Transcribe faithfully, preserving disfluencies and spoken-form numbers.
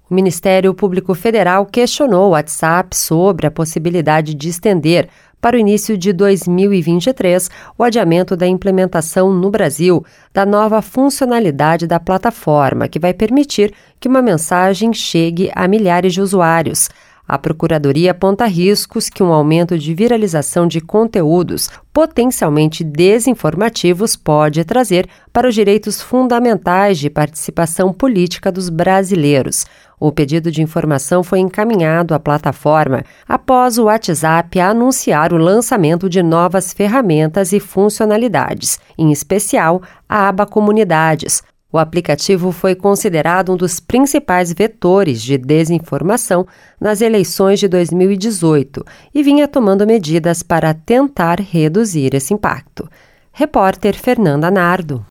O Ministério Público Federal questionou o WhatsApp sobre a possibilidade de estender para o início de dois mil e vinte e três o adiamento da implementação no Brasil da nova funcionalidade da plataforma, que vai permitir que uma mensagem chegue a milhares de usuários. A Procuradoria aponta riscos que um aumento de viralização de conteúdos potencialmente desinformativos pode trazer para os direitos fundamentais de participação política dos brasileiros. O pedido de informação foi encaminhado à plataforma após o WhatsApp anunciar o lançamento de novas ferramentas e funcionalidades, em especial a aba Comunidades. O aplicativo foi considerado um dos principais vetores de desinformação nas eleições de dois mil e dezoito e vinha tomando medidas para tentar reduzir esse impacto. Repórter Fernanda Nardo.